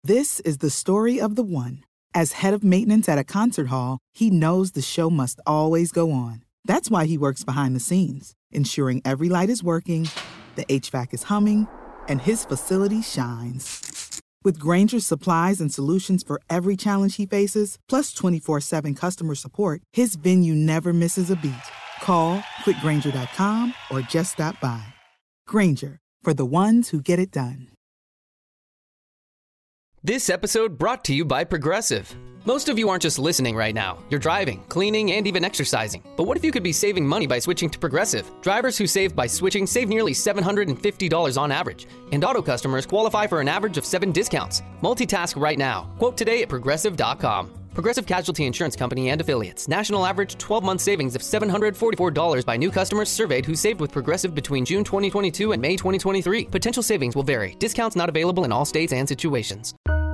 This is the story of the one. As head of maintenance at a concert hall, he knows the show must always go on. That's why he works behind the scenes, ensuring every light is working, the HVAC is humming, and his facility shines. With Grainger's supplies and solutions for every challenge he faces, plus 24/7 customer support, his venue never misses a beat. Call quickgrainger.com or just stop by. Grainger, for the ones who get it done. This episode brought to you by Progressive. Most of you aren't just listening right now. You're driving, cleaning, and even exercising. But what if you could be saving money by switching to Progressive? Drivers who save by switching save nearly $750 on average. And auto customers qualify for an average of 7 discounts. Multitask right now. Quote today at Progressive.com. Progressive Casualty Insurance Company and Affiliates. National average 12-month savings of $744 by new customers surveyed who saved with Progressive between June 2022 and May 2023. Potential savings will vary. Discounts not available in all states and situations.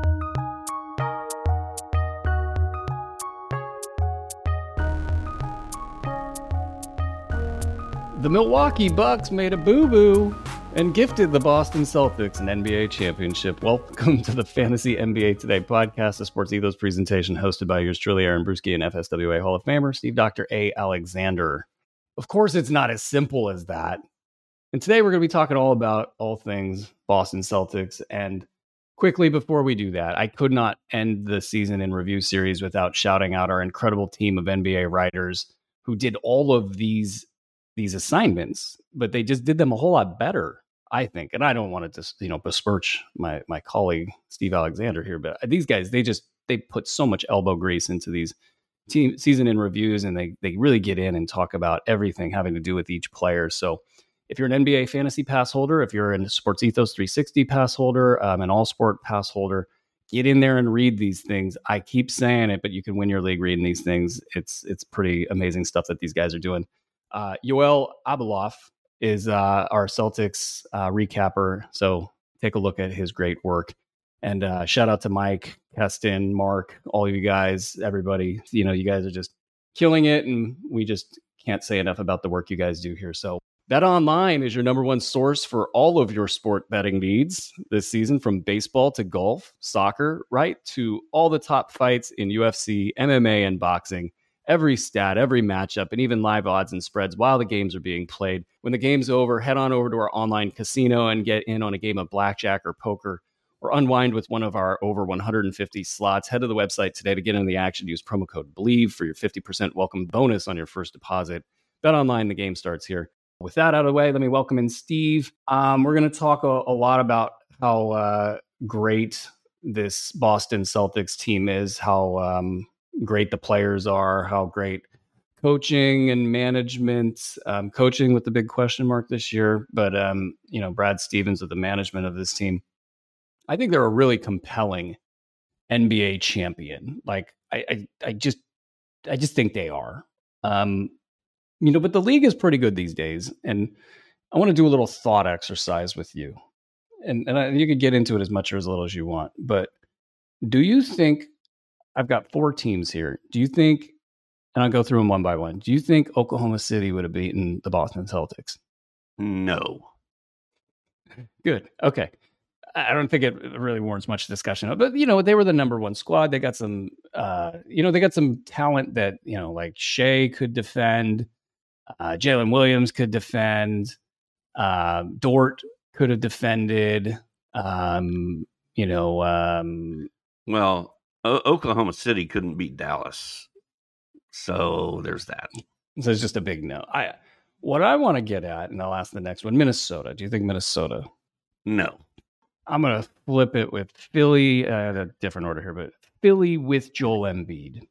The Milwaukee Bucks made a boo-boo and gifted the Boston Celtics an NBA championship. Welcome to the Fantasy NBA Today podcast, a Sports Ethos presentation hosted by yours truly, Aaron Bruski, and FSWA Hall of Famer Steve Dr. A. Alexander. Of course, it's not as simple as that. And today we're going to be talking all about all things Boston Celtics. And quickly before we do that, I could not end the season in review series without shouting out our incredible team of NBA writers who did all of these assignments, but they just did them a whole lot better, I think. And I don't want to just, besmirch my colleague Steve Alexander here, but these guys, they put so much elbow grease into these team season in reviews, and they really get in and talk about everything having to do with each player. So if you're an NBA fantasy pass holder, if you're a Sports Ethos 360 pass holder, an all sport pass holder, get in there and read these things. I keep saying it, but you can win your league reading these things. It's pretty amazing stuff that these guys are doing. Yoel Abeloff is our Celtics recapper, so take a look at his great work. And shout out to Mike, Keston, Mark, all of you guys, everybody. You guys are just killing it, and we just can't say enough about the work you guys do here. So BetOnline is your number one source for all of your sport betting needs this season, from baseball to golf, soccer, right to all the top fights in UFC, MMA, and boxing. Every stat, every matchup, and even live odds and spreads while the games are being played. When the game's over, head on over to our online casino and get in on a game of blackjack or poker, or unwind with one of our over 150 slots. Head to the website today to get in the action. Use promo code BLEAV for your 50% welcome bonus on your first deposit. BetOnline, the game starts here. With that out of the way, let me welcome in Steve. We're going to talk a lot about how great this Boston Celtics team is, how great the players are, how great coaching and management, coaching with the big question mark this year, but Brad Stevens with the management of this team. I think they're a really compelling NBA champion. Like I just think they are. But the league is pretty good these days, and I want to do a little thought exercise with you, and you could get into it as much or as little as you want. But do you think, I've got 4 teams here. Do you think, and I'll go through them one by one, do you think Oklahoma City would have beaten the Boston Celtics? No. Good. Okay. I don't think it really warrants much discussion. But, they were the number one squad. They got some, they got some talent that, like Shea could defend. Jalen Williams could defend. Dort could have defended. Well, Oklahoma City couldn't beat Dallas. So there's that. So it's just a big no. What I want to get at, and I'll ask the next one, Minnesota. Do you think Minnesota? No. I'm going to flip it with Philly. A different order here, but Philly with Joel Embiid.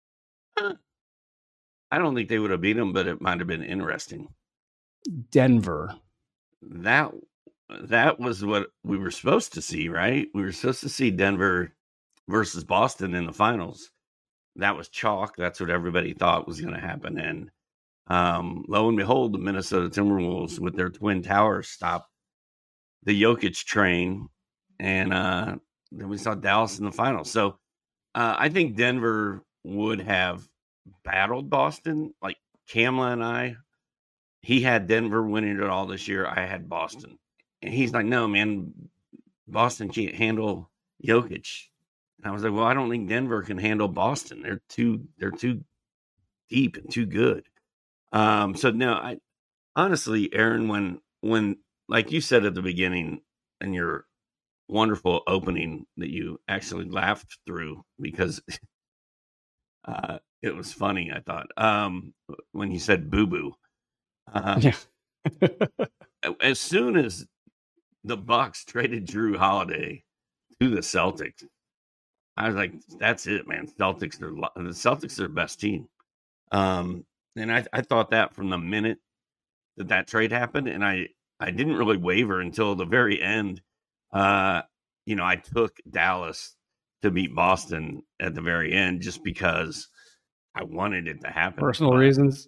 I don't think they would have beat them, but it might have been interesting. Denver. That was what we were supposed to see, right? We were supposed to see Denver versus Boston in the finals. That was chalk. That's what everybody thought was going to happen. And lo and behold, the Minnesota Timberwolves with their Twin Towers stopped the Jokic train. And then we saw Dallas in the finals. So I think Denver would have battled Boston. Like Kamla and he had Denver winning it all this year. I had Boston. And he's like, no, man, Boston can't handle Jokic. And I was like, well, I don't think Denver can handle Boston. They're too deep and too good. So no, I honestly, Aaron, when like you said at the beginning in your wonderful opening that you actually laughed through because it was funny, I thought, when you said boo boo. Yeah. As soon as the Bucks traded Drew Holiday to the Celtics, I was like, that's it, man. The Celtics are the best team. And I thought that from the minute that trade happened, and I didn't really waver until the very end. I took Dallas to beat Boston at the very end just because I wanted it to happen. Personal reasons.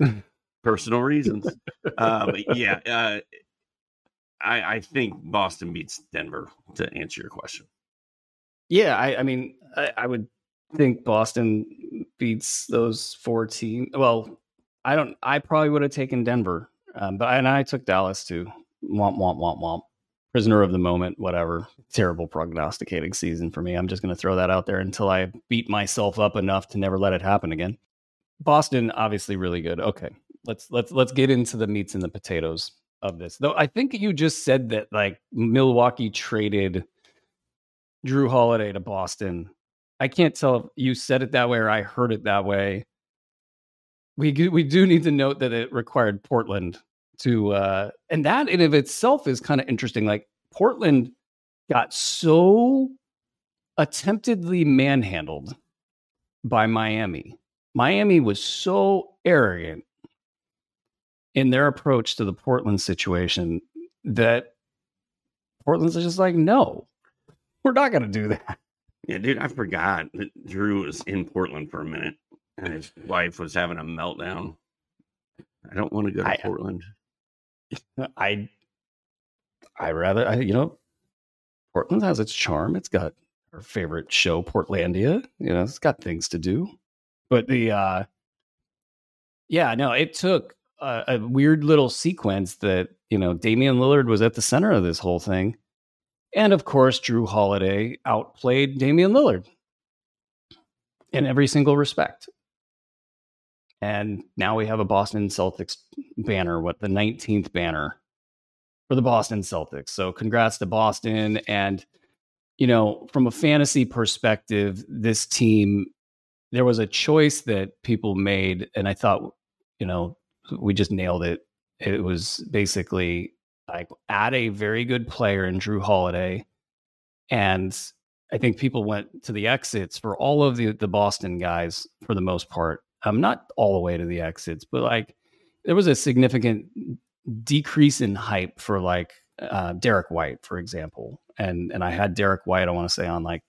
But yeah, I think Boston beats Denver, to answer your question. Yeah, I mean, I would think Boston beats those 4 teams. Well, I probably would have taken Denver, but I took Dallas too. Womp, womp, womp, womp. Prisoner of the moment, whatever. Terrible prognosticating season for me. I'm just going to throw that out there until I beat myself up enough to never let it happen again. Boston, obviously really good. Okay, let's get into the meats and the potatoes of this. Though I think you just said that like Milwaukee traded Drew Holiday to Boston. I can't tell if you said it that way or I heard it that way. We do need to note that it required Portland to, and that in of itself is kind of interesting. Like Portland got so attemptedly manhandled by Miami. Miami was so arrogant in their approach to the Portland situation that Portland's just like, no, we're not going to do that. Yeah, dude, I forgot that Drew was in Portland for a minute and his wife was having a meltdown. I don't want to go to Portland. I rather, Portland has its charm. It's got our favorite show, Portlandia. It's got things to do. But it took a weird little sequence that, Damian Lillard was at the center of this whole thing. And of course, Drew Holiday outplayed Damian Lillard in every single respect. And now we have a Boston Celtics banner, the 19th banner for the Boston Celtics. So congrats to Boston. And, from a fantasy perspective, this team, there was a choice that people made. And I thought, we just nailed it. It was basically like add a very good player in Drew Holiday. And I think people went to the exits for all of the Boston guys for the most part. Not all the way to the exits, but like there was a significant decrease in hype for like Derek White, for example. And I had Derek White, I want to say on like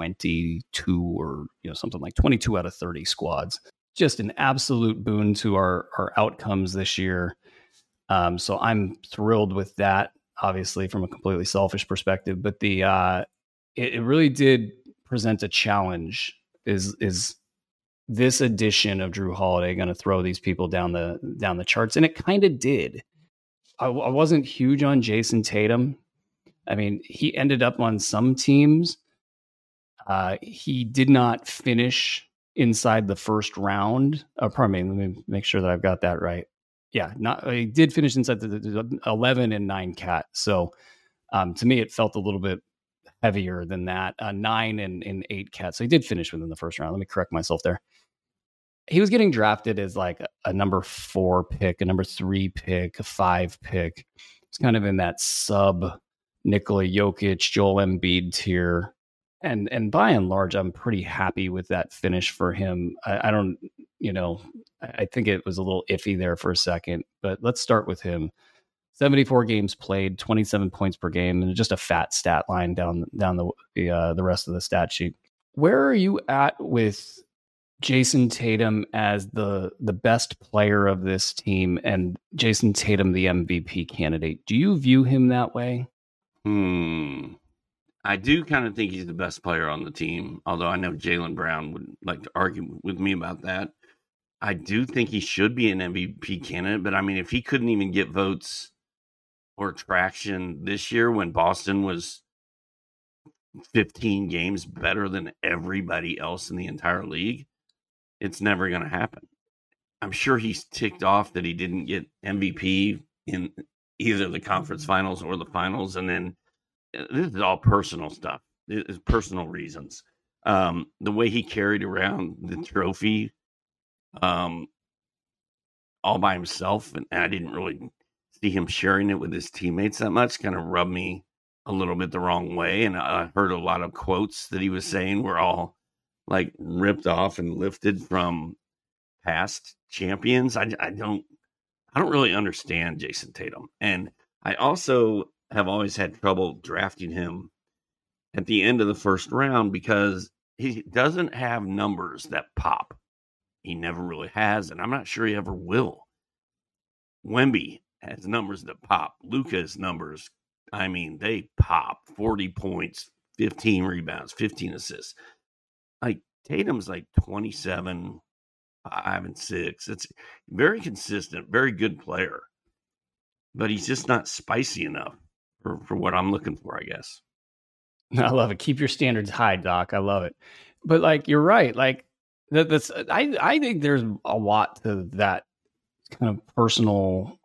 22 or something like 22 out of 30 squads. Just an absolute boon to our outcomes this year. So I'm thrilled with that, obviously from a completely selfish perspective, but it really did present a challenge. Is this edition of Drew Holiday going to throw these people down the charts? And it kind of did. I wasn't huge on Jason Tatum. I mean, he ended up on some teams. He did not finish inside the first round. Pardon me, let me make sure that I've got that right. Yeah, he did finish inside the 11 and 9 cat. So to me, it felt a little bit heavier than that. 9 and 8 cat. So he did finish within the first round. Let me correct myself there. He was getting drafted as like a number 4 pick, a number 3 pick, a 5 pick. It's kind of in that sub Nikola Jokic, Joel Embiid tier. And by and large, I'm pretty happy with that finish for him. I don't, I think it was a little iffy there for a second, but let's start with him. 74 games played, 27 points per game, and just a fat stat line down the rest of the stat sheet. Where are you at with Jason Tatum as the best player of this team and Jason Tatum the MVP candidate? Do you view him that way? I do kind of think he's the best player on the team, although I know Jaylen Brown would like to argue with me about that. I do think he should be an MVP candidate, but I mean, if he couldn't even get votes or traction this year when Boston was 15 games better than everybody else in the entire league, it's never going to happen. I'm sure he's ticked off that he didn't get MVP in either the conference finals or the finals. And then this is all personal stuff. It's personal reasons. The way he carried around the trophy all by himself, and I didn't really see him sharing it with his teammates that much, kind of rubbed me a little bit the wrong way. And I heard a lot of quotes that he was saying were all like ripped off and lifted from past champions. I don't really understand Jason Tatum. And I also have always had trouble drafting him at the end of the first round because he doesn't have numbers that pop. He never really has, and I'm not sure he ever will. Wemby has numbers that pop. Luka's numbers, I mean, they pop. 40 points, 15 rebounds, 15 assists. Like, Tatum's like 27, 5, and 6. It's very consistent, very good player. But he's just not spicy enough for what I'm looking for, I guess. I love it. Keep your standards high, Doc. I love it. But like, you're right. Like that's, I think there's a lot to that kind of personal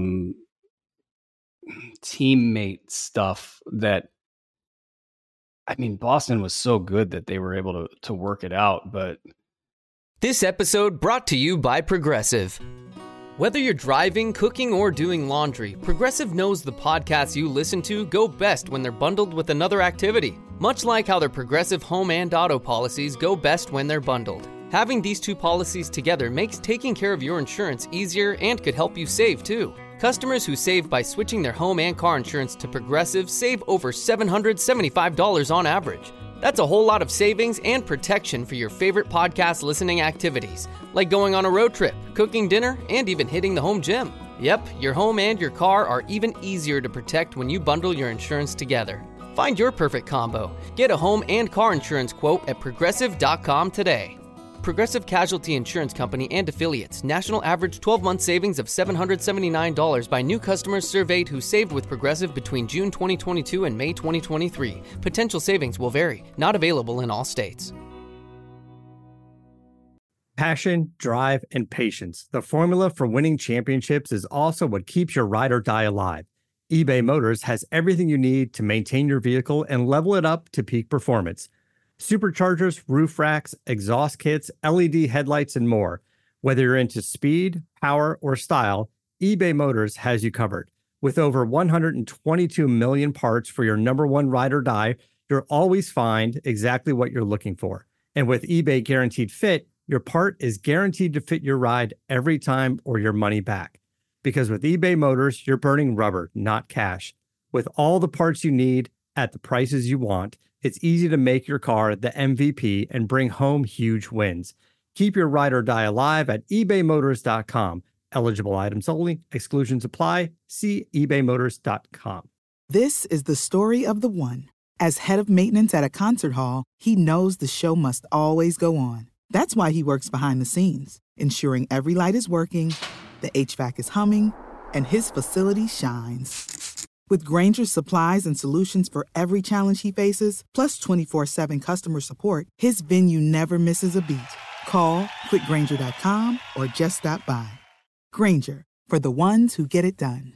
teammate stuff that, I mean, Boston was so good that they were able to work it out. But this episode brought to you by Progressive. Whether you're driving, cooking, or doing laundry, Progressive knows the podcasts you listen to go best when they're bundled with another activity. Much like how their Progressive home and auto policies go best when they're bundled. Having these two policies together makes taking care of your insurance easier and could help you save, too. Customers who save by switching their home and car insurance to Progressive save over $775 on average. That's a whole lot of savings and protection for your favorite podcast listening activities, like going on a road trip, cooking dinner, and even hitting the home gym. Yep, your home and your car are even easier to protect when you bundle your insurance together. Find your perfect combo. Get a home and car insurance quote at Progressive.com today. Progressive Casualty Insurance Company and Affiliates. National average 12-month savings of $779 by new customers surveyed who saved with Progressive between June 2022 and May 2023. Potential savings will vary. Not available in all states. Passion, drive, and patience. The formula for winning championships is also what keeps your ride or die alive. eBay Motors has everything you need to maintain your vehicle and level it up to peak performance. Superchargers, roof racks, exhaust kits, LED headlights, and more. Whether you're into speed, power, or style, eBay Motors has you covered. With over 122 million parts for your number one ride or die, you'll always find exactly what you're looking for. And with eBay Guaranteed Fit, your part is guaranteed to fit your ride every time or your money back. Because with eBay Motors, you're burning rubber, not cash. With all the parts you need at the prices you want, it's easy to make your car the MVP and bring home huge wins. Keep your ride or die alive at ebaymotors.com. Eligible items only. Exclusions apply. See ebaymotors.com. This is the story of the one. As head of maintenance at a concert hall, he knows the show must always go on. That's why he works behind the scenes, ensuring every light is working, the HVAC is humming, and his facility shines. With Grainger's supplies and solutions for every challenge he faces, plus 24/7 customer support, his venue never misses a beat. Call quickgrainger.com or just stop by. Grainger, for the ones who get it done.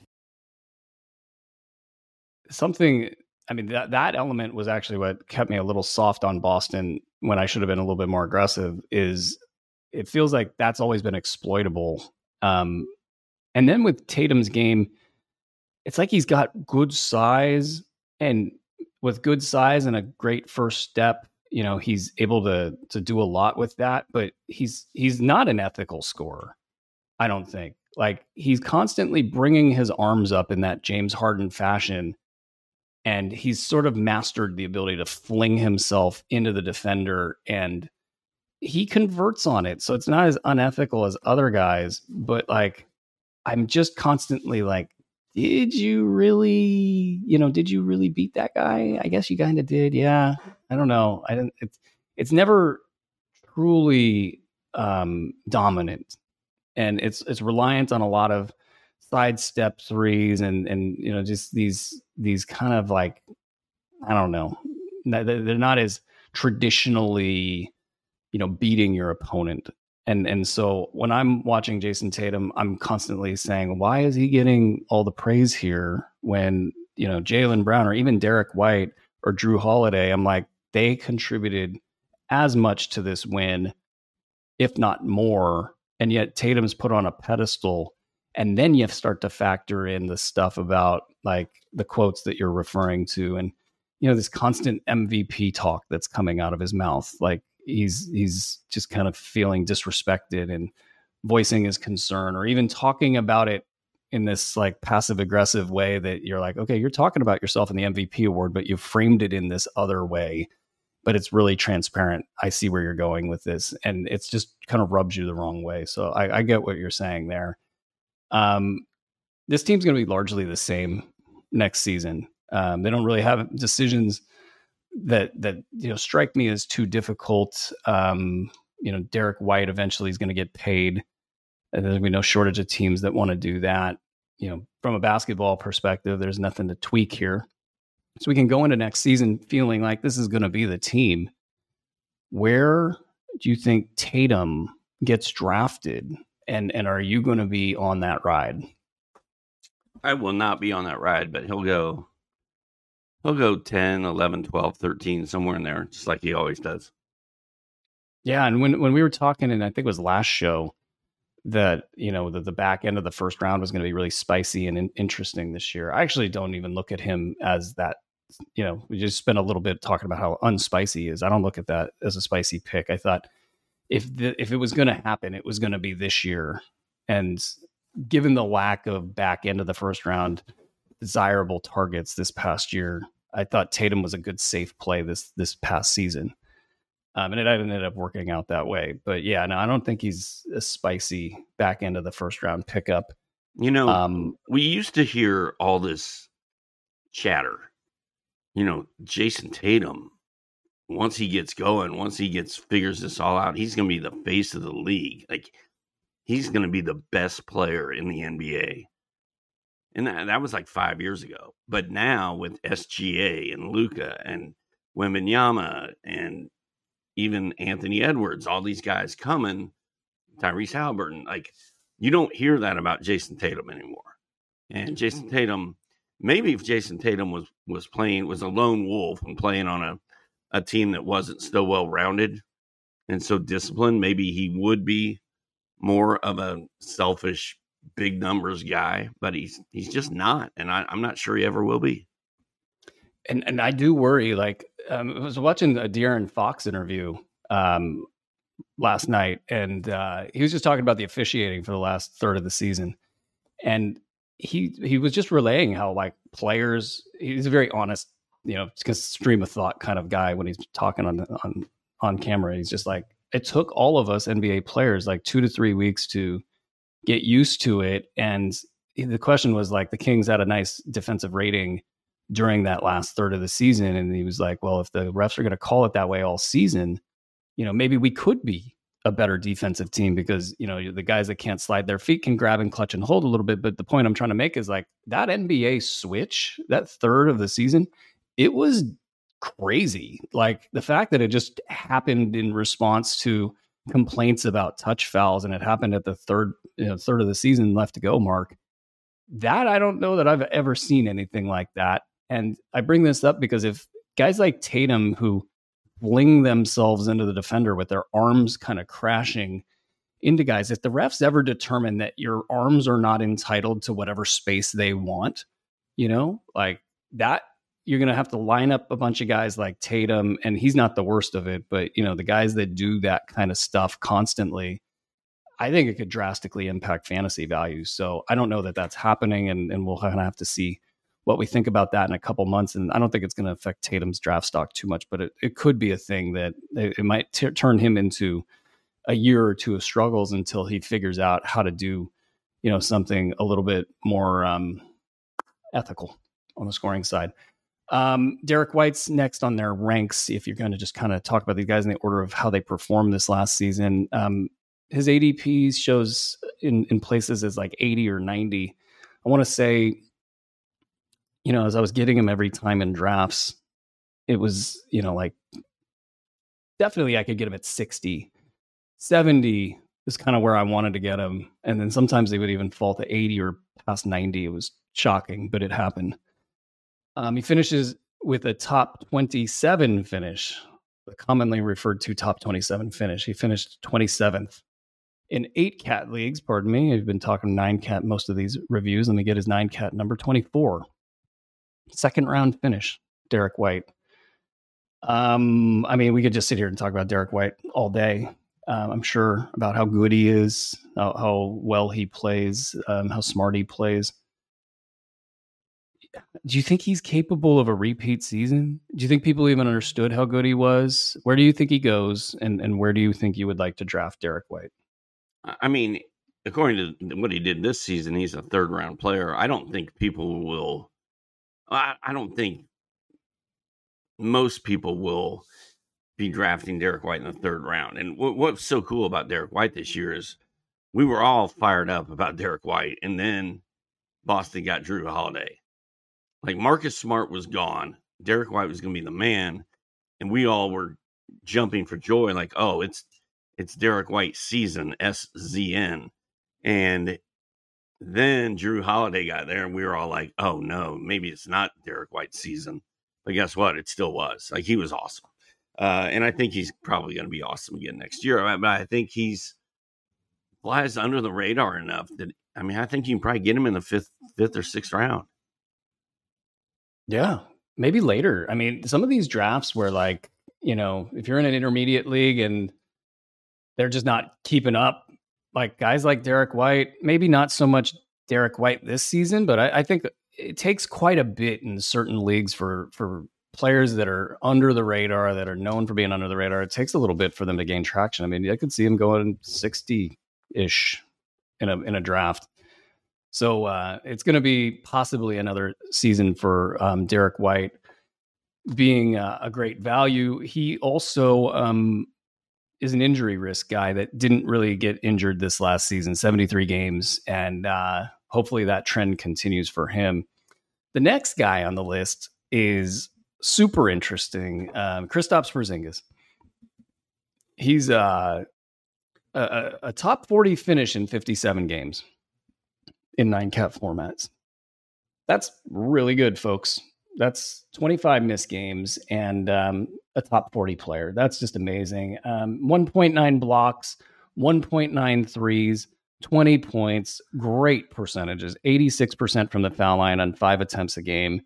something, I mean, that element was actually what kept me a little soft on Boston when I should have been a little bit more aggressive, is it feels like that's always been exploitable. And then with Tatum's game, it's like he's got good size, and with good size and a great first step, you know, he's able to do a lot with that, but he's not an ethical scorer, I don't think. Like, he's constantly bringing his arms up in that James Harden fashion, and he's sort of mastered the ability to fling himself into the defender, and he converts on it. So it's not as unethical as other guys, but like, I'm just constantly like, did you really beat that guy? I guess you kind of did. Yeah. I don't know. It's never truly dominant, and it's reliant on a lot of sidestep threes and you know, just these kind of like, I don't know, they're not as traditionally, beating your opponent. And so when I'm watching Jason Tatum, I'm constantly saying, why is he getting all the praise here when, Jaylen Brown or even Derek White or Drew Holiday, I'm like, they contributed as much to this win, if not more. And yet Tatum's put on a pedestal. And then you start to factor in the stuff about like the quotes that you're referring to and, this constant MVP talk that's coming out of his mouth. Like he's just kind of feeling disrespected and voicing his concern or even talking about it in this like passive aggressive way that you're like, okay, you're talking about yourself in the MVP award, but you framed it in this other way, but it's really transparent. I see where you're going with this. And it's just kind of rubs you the wrong way. So I get what you're saying there. This team's going to be largely the same next season. They don't really have decisions that strike me as too difficult. Derek White eventually is going to get paid, and there's going to be no shortage of teams that want to do that. From a basketball perspective, there's nothing to tweak here, so we can go into next season feeling like this is going to be the team. Where do you think Tatum gets drafted, and are you going to be on that ride? I will not be on that ride, but he'll go 10, 11, 12, 13, somewhere in there, just like he always does. Yeah, and when we were talking, and I think it was last show, that the back end of the first round was going to be really spicy and interesting this year. I actually don't even look at him as that. We just spent a little bit talking about how unspicy he is. I don't look at that as a spicy pick. I thought if it was going to happen, it was going to be this year. And given the lack of back end of the first round desirable targets this past year, I thought Tatum was a good safe play this past season. And it ended up working out that way. But yeah, no, I don't think he's a spicy back end of the first round pickup. We used to hear all this chatter. Jason Tatum, once he gets going, figures this all out, he's going to be the face of the league. Like, he's going to be the best player in the NBA. And that was like 5 years ago. But now with SGA and Luka and Wembanyama and even Anthony Edwards, all these guys coming, Tyrese Halliburton, like, you don't hear that about Jason Tatum anymore. And Jason Tatum, maybe if Jason Tatum was a lone wolf and playing on a team that wasn't still well-rounded and so disciplined, maybe he would be more of a selfish, big numbers guy, but he's just not. And I'm not sure he ever will be. And I do worry, like, I was watching a De'Aaron Fox interview last night, and he was just talking about the officiating for the last third of the season. And he was just relaying how, like, players, he's a very honest, stream of thought kind of guy when he's talking on camera. He's just like, it took all of us NBA players like 2 to 3 weeks to get used to it. And the question was like, the Kings had a nice defensive rating during that last third of the season. And he was like, well, if the refs are going to call it that way all season, maybe we could be a better defensive team because, the guys that can't slide their feet can grab and clutch and hold a little bit. But the point I'm trying to make is like that NBA switch, that third of the season, it was crazy. Like the fact that it just happened in response to complaints about touch fouls, and it happened at the third of the season left to go mark. That I don't know that I've ever seen anything like that. And I bring this up because if guys like Tatum who fling themselves into the defender with their arms kind of crashing into guys, if the refs ever determine that your arms are not entitled to whatever space they want, like that, you're going to have to line up a bunch of guys like Tatum, and he's not the worst of it, but the guys that do that kind of stuff constantly, I think it could drastically impact fantasy values. So I don't know that that's happening, and we'll kind of have to see what we think about that in a couple months. And I don't think it's going to affect Tatum's draft stock too much, but it could be a thing that it might turn him into a year or two of struggles until he figures out how to do, something a little bit more ethical on the scoring side. Derek White's next on their ranks. If you're going to just kind of talk about these guys in the order of how they performed this last season, his ADP shows in places as like 80 or 90. I want to say, as I was getting him every time in drafts, it was, like definitely I could get him at 60. 70 is kind of where I wanted to get him. And then sometimes they would even fall to 80 or past 90. It was shocking, but it happened. He finishes with a top 27 finish, the commonly referred to top 27 finish. He finished 27th in 8 cat leagues. Pardon me. I've been talking 9 cat most of these reviews. Let me get his 9 cat number 24. Second round finish, Derek White. We could just sit here and talk about Derek White all day. I'm sure about how good he is, how well he plays, how smart he plays. Do you think he's capable of a repeat season? Do you think people even understood how good he was? Where do you think he goes? And where do you think you would like to draft Derek White? I mean, according to what he did this season, he's a 3rd round player. I don't think people will. I don't think most people will be drafting Derek White in the 3rd round. And what's so cool about Derek White this year is we were all fired up about Derek White, and then Boston got Drew Holiday. Like, Marcus Smart was gone. Derek White was going to be the man, and we all were jumping for joy like, oh, it's Derek White season, SZN. And then Drew Holiday got there, and we were all like, oh, no, maybe it's not Derek White's season. But guess what? It still was. Like, he was awesome. And I think he's probably going to be awesome again next year. But I think he's flies under the radar enough that, I think you can probably get him in the fifth or 6th round. Yeah, maybe later. Some of these drafts where, like, if you're in an intermediate league and they're just not keeping up, like guys like Derek White, maybe not so much Derek White this season, but I think it takes quite a bit in certain leagues for players that are under the radar, that are known for being under the radar. It takes a little bit for them to gain traction. I could see him going 60-ish in a draft. So it's going to be possibly another season for Derek White being a great value. He also is an injury risk guy that didn't really get injured this last season, 73 games, and hopefully that trend continues for him. The next guy on the list is super interesting, Kristaps Porzingis. He's a top 40 finish in 57 games. In 9 cat formats. That's really good, folks. That's 25 missed games and a top 40 player. That's just amazing. 1.9 blocks, 1.9 threes, 20 points, great percentages, 86% from the foul line on 5 attempts a game.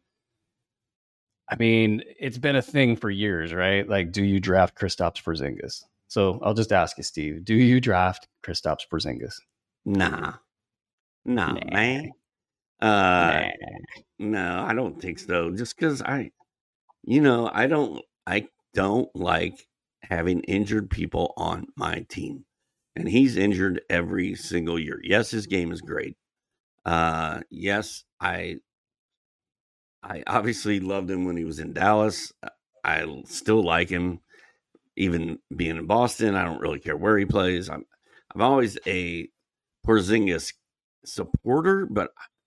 It's been a thing for years, right? Like, do you draft Kristaps Porzingis? So I'll just ask you, Steve, do you draft Kristaps Porzingis? Nah, man. No, I don't think so. Just because I don't like having injured people on my team, and he's injured every single year. Yes, his game is great. Yes, I obviously loved him when he was in Dallas. I still like him, even being in Boston. I don't really care where he plays. I'm always a Porzingis supporter, but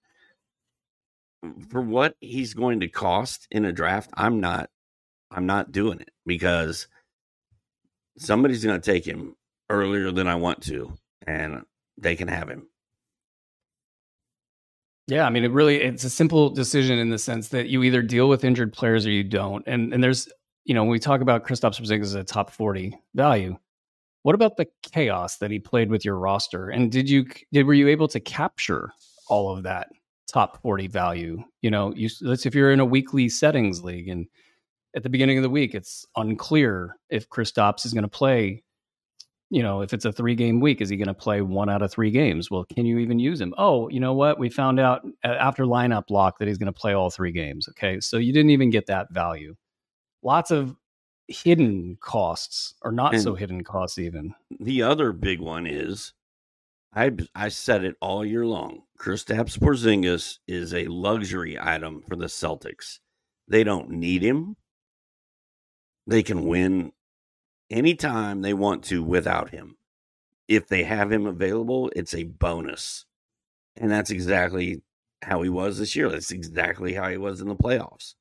for what he's going to cost in a draft, I'm not doing it, because somebody's going to take him earlier than I want to, and they can have him. Yeah, it's a simple decision in the sense that you either deal with injured players or you don't. And there's, when we talk about Kristaps Porzingis as a top 40 value, what about the chaos that he played with your roster? And were you able to capture all of that top 40 value? If you're in a weekly settings league and at the beginning of the week, it's unclear if Kristaps is going to play, if it's a 3-game week, is he going to play 1 out of 3 games? Well, can you even use him? Oh, you know what? We found out after lineup lock that he's going to play all 3 games. Okay. So you didn't even get that value. Lots of hidden costs, or not so hidden costs even. The other big one is, I said it all year long, Kristaps Porzingis is a luxury item for the Celtics. They don't need him. They can win anytime they want to without him. If they have him available, it's a bonus. And that's exactly how he was this year. That's exactly how he was in the playoffs.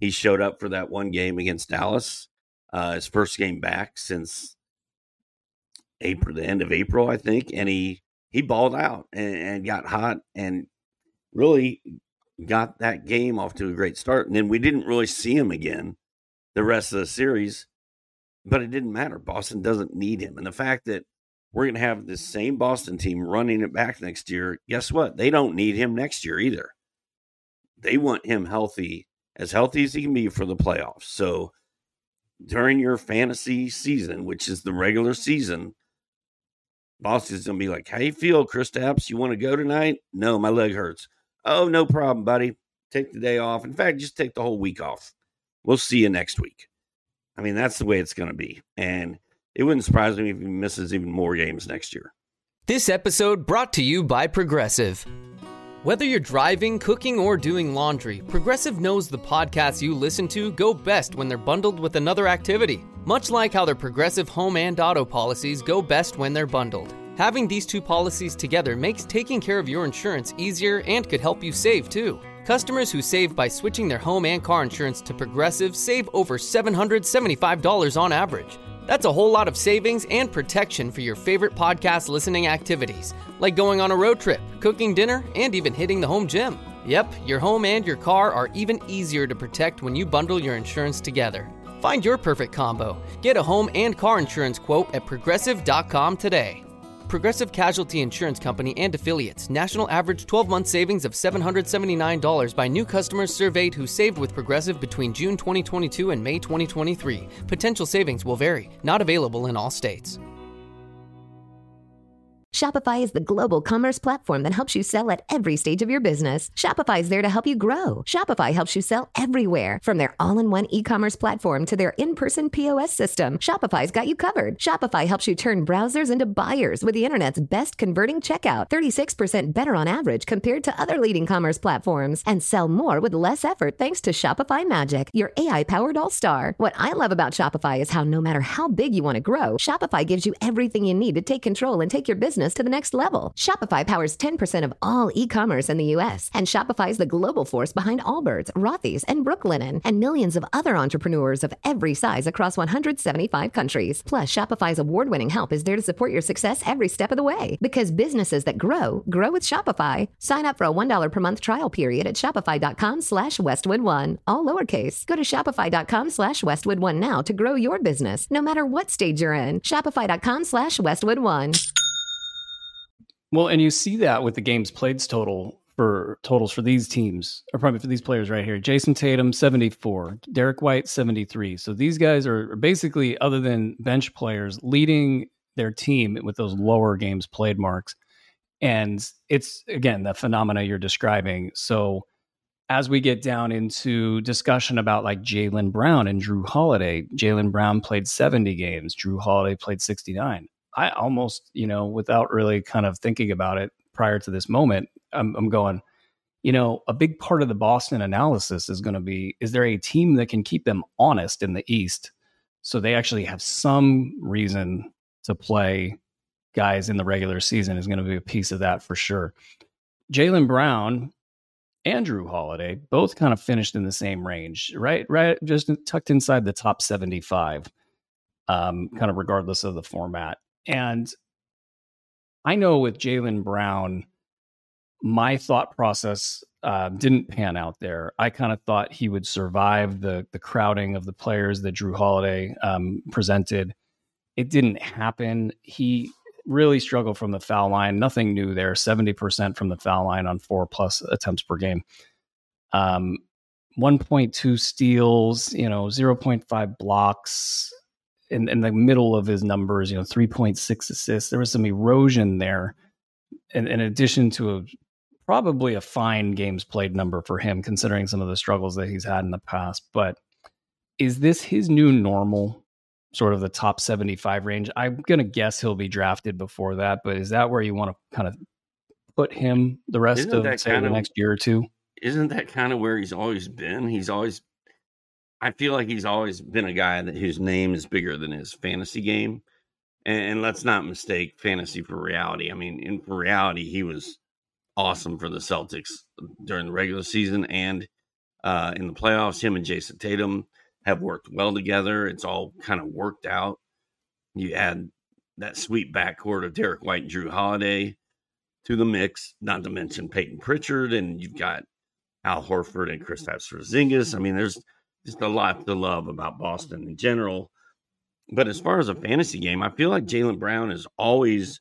He showed up for that one game against Dallas, his first game back since April, the end of April, I think, and he balled out and got hot and really got that game off to a great start. And then we didn't really see him again the rest of the series, but it didn't matter. Boston doesn't need him. And the fact that we're going to have this same Boston team running it back next year, guess what? They don't need him next year either. They want him healthy as he can be for the playoffs. So during your fantasy season, which is the regular season, Boston's going to be like, how you feel, Kristaps? You want to go tonight? No, my leg hurts. Oh, no problem, buddy. Take the day off. In fact, just take the whole week off. We'll see you next week. I mean, that's the way it's going to be. And it wouldn't surprise me if he misses even more games next year. This episode brought to you by Progressive. Whether you're driving, cooking, or doing laundry, Progressive knows the podcasts you listen to go best when they're bundled with another activity. Much like how their Progressive home and auto policies go best when they're bundled. Having these two policies together makes taking care of your insurance easier and could help you save, too. Customers who save by switching their home and car insurance to Progressive save over $775 on average. That's a whole lot of savings and protection for your favorite podcast listening activities, like going on a road trip, cooking dinner, and even hitting the home gym. Yep, your home and your car are even easier to protect when you bundle your insurance together. Find your perfect combo. Get a home and car insurance quote at Progressive.com today. Progressive Casualty Insurance Company and Affiliates. National average 12-month savings of $779 by new customers surveyed who saved with Progressive between June 2022 and May 2023. Potential savings will vary. Not available in all states. Shopify is the global commerce platform that helps you sell at every stage of your business. Shopify is there to help you grow. Shopify helps you sell everywhere, from their all-in-one e-commerce platform to their in-person POS system. Shopify's got you covered. Shopify helps you turn browsers into buyers with the internet's best converting checkout, 36% better on average compared to other leading commerce platforms, and sell more with less effort thanks to Shopify Magic, your AI-powered all-star. What I love about Shopify is how no matter how big you want to grow, Shopify gives you everything you need to take control and take your business to the next level. Shopify powers 10% of all e-commerce in the U.S., and Shopify is the global force behind Allbirds, Rothy's, and Brooklinen, and millions of other entrepreneurs of every size across 175 countries. Plus, Shopify's award-winning help is there to support your success every step of the way. Because businesses that grow with Shopify. Sign up for a $1 per month trial period at shopify.com/Westwood1, all lowercase. Go to shopify.com/Westwood1 now to grow your business, no matter what stage you're in. Shopify.com/Westwood1. Well, and you see that with the games played totals for these teams, or probably for these players right here. Jason Tatum, 74. Derek White, 73. So these guys are basically, other than bench players, leading their team with those lower games played marks. And it's, again, the phenomena you're describing. So as we get down into discussion about like Jaylen Brown and Drew Holiday, Jaylen Brown played 70 games. Drew Holiday played 69. I almost, without really kind of thinking about it prior to this moment, I'm going, a big part of the Boston analysis is going to be, is there a team that can keep them honest in the East so they actually have some reason to play guys in the regular season is going to be a piece of that for sure. Jaylen Brown and Drew Holiday both kind of finished in the same range, right? Just tucked inside the top 75, kind of regardless of the format. And I know with Jaylen Brown, my thought process didn't pan out there. I kind of thought he would survive the crowding of the players that Drew Holiday presented. It didn't happen. He really struggled from the foul line. Nothing new there. 70% from the foul line on 4+ attempts per game. 1.2 steals, 0.5 blocks. In the middle of his numbers, 3.6 assists. There was some erosion there, in addition to probably a fine games played number for him, considering some of the struggles that he's had in the past. But is this his new normal, sort of the top 75 range? I'm going to guess he'll be drafted before that, but is that where you want to kind of put him the rest of, say, the next year or two? Isn't that kind of where he's always been? I feel like he's always been a guy whose name is bigger than his fantasy game. And let's not mistake fantasy for reality. I mean, for reality, he was awesome for the Celtics during the regular season and in the playoffs. Him and Jason Tatum have worked well together. It's all kind of worked out. You add that sweet backcourt of Derek White and Drew Holiday to the mix, not to mention Peyton Pritchard, and you've got Al Horford and Kristaps Porzingis. I mean, there's just a lot to love about Boston in general. But as far as a fantasy game, I feel like Jaylen Brown has always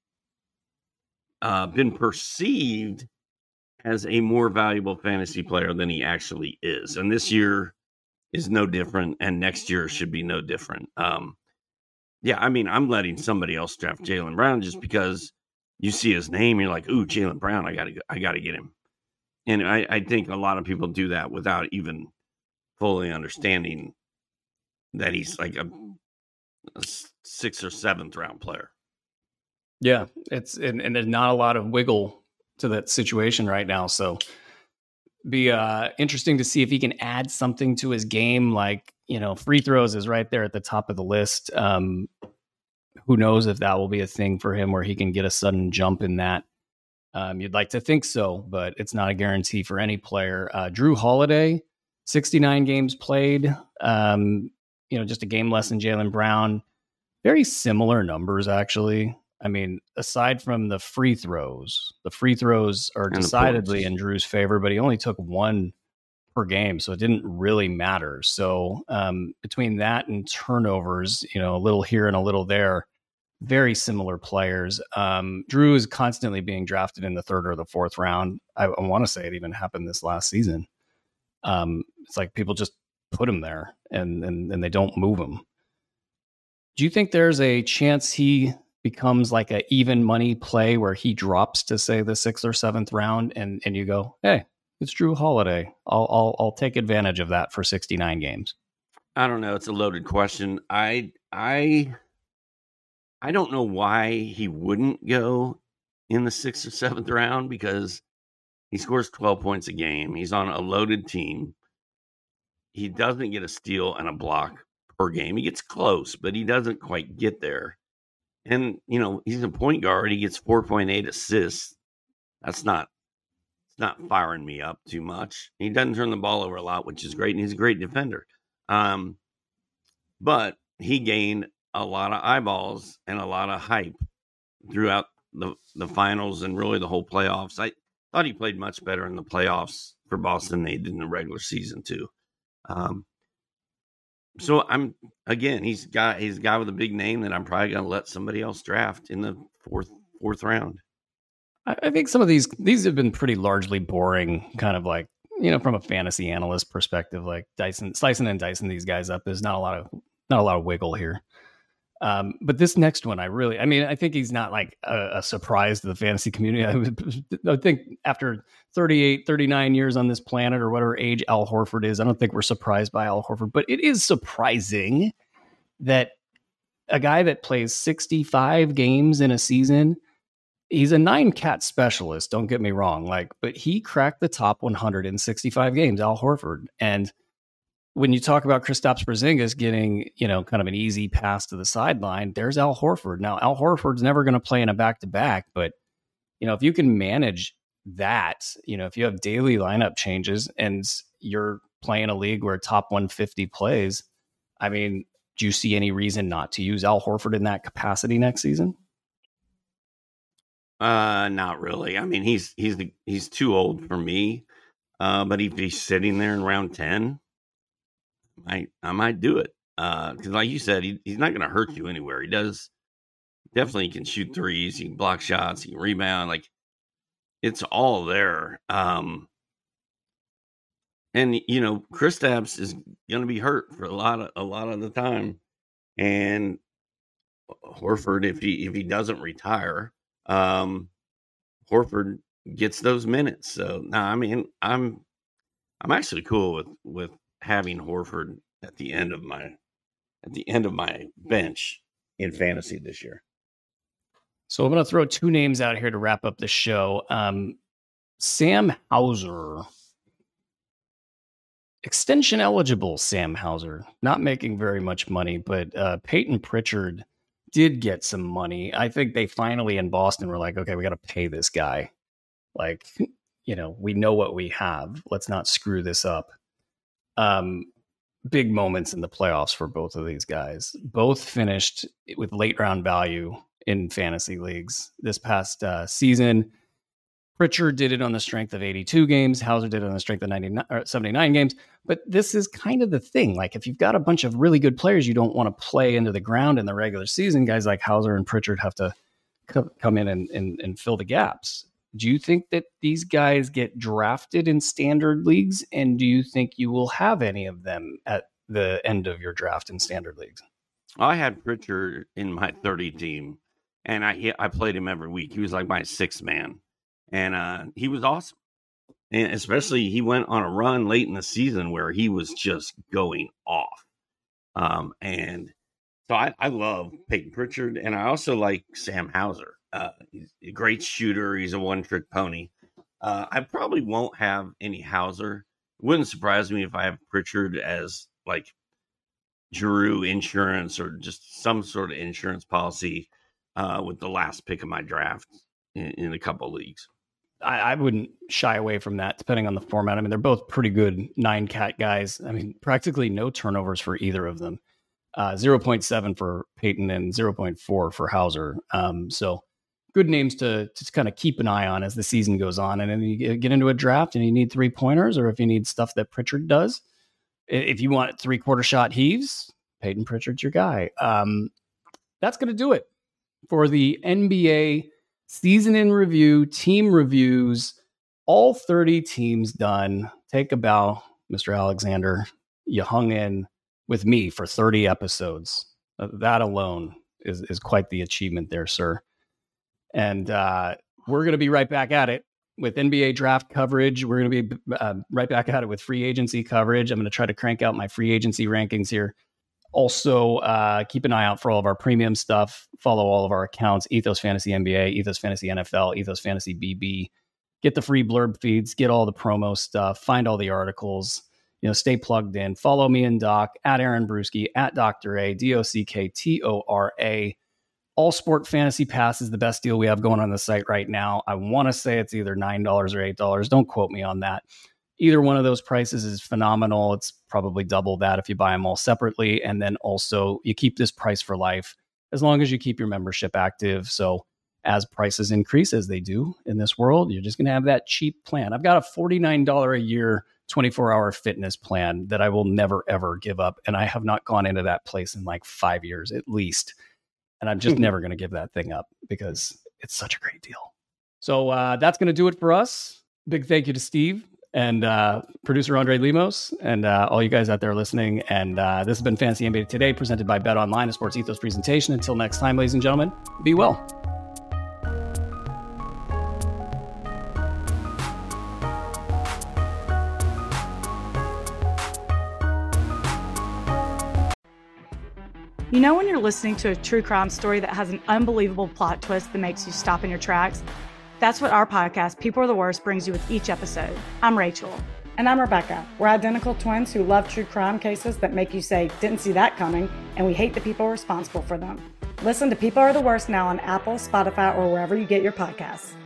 been perceived as a more valuable fantasy player than he actually is. And this year is no different, and next year should be no different. Yeah, I mean, I'm letting somebody else draft Jaylen Brown just because you see his name, you're like, ooh, Jaylen Brown, I gotta get him. And I think a lot of people do that without even fully understanding that he's like a 6th or 7th round player. Yeah, it's and there's not a lot of wiggle to that situation right now. So be interesting to see if he can add something to his game. Like, free throws is right there at the top of the list. Who knows if that will be a thing for him where he can get a sudden jump in that. You'd like to think so, but it's not a guarantee for any player. Drew Holiday, 69 games played. Just a game less than Jaylen Brown. Very similar numbers, actually. I mean, aside from the free throws are decidedly in Drew's favor, but he only took 1 per game, so it didn't really matter. So between that and turnovers, a little here and a little there, very similar players. Drew is constantly being drafted in the 3rd or the 4th round. I want to say it even happened this last season. It's like people just put him there and they don't move him. Do you think there's a chance he becomes like a even money play where he drops to, say, the 6th or 7th round and you go, hey, it's Drew Holiday. I'll take advantage of that for 69 games. I don't know. It's a loaded question. I don't know why he wouldn't go in the 6th or 7th round, because he scores 12 points a game. He's on a loaded team. He doesn't get a steal and a block per game. He gets close, but he doesn't quite get there. And, he's a point guard. He gets 4.8 assists. It's not firing me up too much. He doesn't turn the ball over a lot, which is great. And he's a great defender. But he gained a lot of eyeballs and a lot of hype throughout the finals and really the whole playoffs. I thought he played much better in the playoffs for Boston than he did in the regular season too. So he's a guy with a big name that I'm probably going to let somebody else draft in the fourth round. I think some of these have been pretty largely boring, kind of like, from a fantasy analyst perspective, like slicing and dicing these guys up. There's not a lot of wiggle here. But this next one, I think he's not like a surprise to the fantasy community. I think after 38, 39 years on this planet or whatever age Al Horford is, I don't think we're surprised by Al Horford, but it is surprising that a guy that plays 65 games in a season, he's a 9-cat specialist. Don't get me wrong. But he cracked the top 165 games, Al Horford. And when you talk about Kristaps Porzingis getting, kind of an easy pass to the sideline, there's Al Horford. Now, Al Horford's never going to play in a back-to-back, but, if you can manage that, if you have daily lineup changes and you're playing a league where top 150 plays, do you see any reason not to use Al Horford in that capacity next season? Not really. He's too old for me, but if he's sitting there in round 10, I might do it. Because like you said, he's not going to hurt you anywhere. He definitely can shoot threes. He can block shots. He can rebound. It's all there. And Kristaps is going to be hurt for a lot of the time. And Horford, if he doesn't retire, Horford gets those minutes. So I'm actually cool with having Horford at the end of my bench in fantasy this year. So I'm going to throw 2 names out here to wrap up the show. Sam Hauser, extension eligible Sam Hauser, not making very much money, but Peyton Pritchard did get some money. I think they finally in Boston were like, okay, we got to pay this guy. we know what we have. Let's not screw this up. Big moments in the playoffs for both of these guys. Both finished with late round value in fantasy leagues this past season. Pritchard did it on the strength of 82 games. Hauser did it on the strength of 79 games. But this is kind of the thing. Like, if you've got a bunch of really good players you don't want to play into the ground in the regular season, guys like Hauser and Pritchard have to come in and fill the gaps. Do you think that these guys get drafted in standard leagues? And do you think you will have any of them at the end of your draft in standard leagues? I had Pritchard in my 30 team, and I played him every week. He was like my sixth man, and he was awesome. And especially he went on a run late in the season where he was just going off. And so I love Peyton Pritchard, and I also like Sam Hauser. He's a great shooter. He's a one-trick pony. I probably won't have any Hauser. It wouldn't surprise me if I have Pritchard as like Giroux insurance or just some sort of insurance policy with the last pick of my draft in a couple of leagues. I wouldn't shy away from that, depending on the format. I mean, they're both pretty good 9-cat guys. I mean, practically no turnovers for either of them. 0.7 for Peyton and 0.4 for Hauser. So good names to kind of keep an eye on as the season goes on. And then you get into a draft and you need 3-pointers, or if you need stuff that Pritchard does. If you want 3-quarter shot heaves, Peyton Pritchard's your guy. That's going to do it for the NBA season in review, team reviews, all 30 teams done. Take a bow, Mr. Alexander. You hung in with me for 30 episodes. That alone is quite the achievement there, sir. And we're going to be right back at it with NBA draft coverage. We're going to be right back at it with free agency coverage. I'm going to try to crank out my free agency rankings here. Also, keep an eye out for all of our premium stuff. Follow all of our accounts: Ethos Fantasy NBA, Ethos Fantasy NFL, Ethos Fantasy BB. Get the free blurb feeds, get all the promo stuff, find all the articles. Stay plugged in. Follow me and Doc at Aaron Bruski, at Dr. A, DOCKTORA. All Sport Fantasy Pass is the best deal we have going on the site right now. I want to say it's either $9 or $8. Don't quote me on that. Either one of those prices is phenomenal. It's probably double that if you buy them all separately. And then also you keep this price for life as long as you keep your membership active. So as prices increase, as they do in this world, you're just going to have that cheap plan. I've got a $49 a year 24-hour fitness plan that I will never, ever give up. And I have not gone into that place in like 5 years at least. And I'm just never going to give that thing up because it's such a great deal. So that's going to do it for us. Big thank you to Steve and producer Andre Lemos and all you guys out there listening. And this has been Fantasy NBA Today, presented by Bet Online, a Sports Ethos presentation. Until next time, ladies and gentlemen, be well. You know when you're listening to a true crime story that has an unbelievable plot twist that makes you stop in your tracks? That's what our podcast, People Are the Worst, brings you with each episode. I'm Rachel. And I'm Rebecca. We're identical twins who love true crime cases that make you say, didn't see that coming, and we hate the people responsible for them. Listen to People Are the Worst now on Apple, Spotify, or wherever you get your podcasts.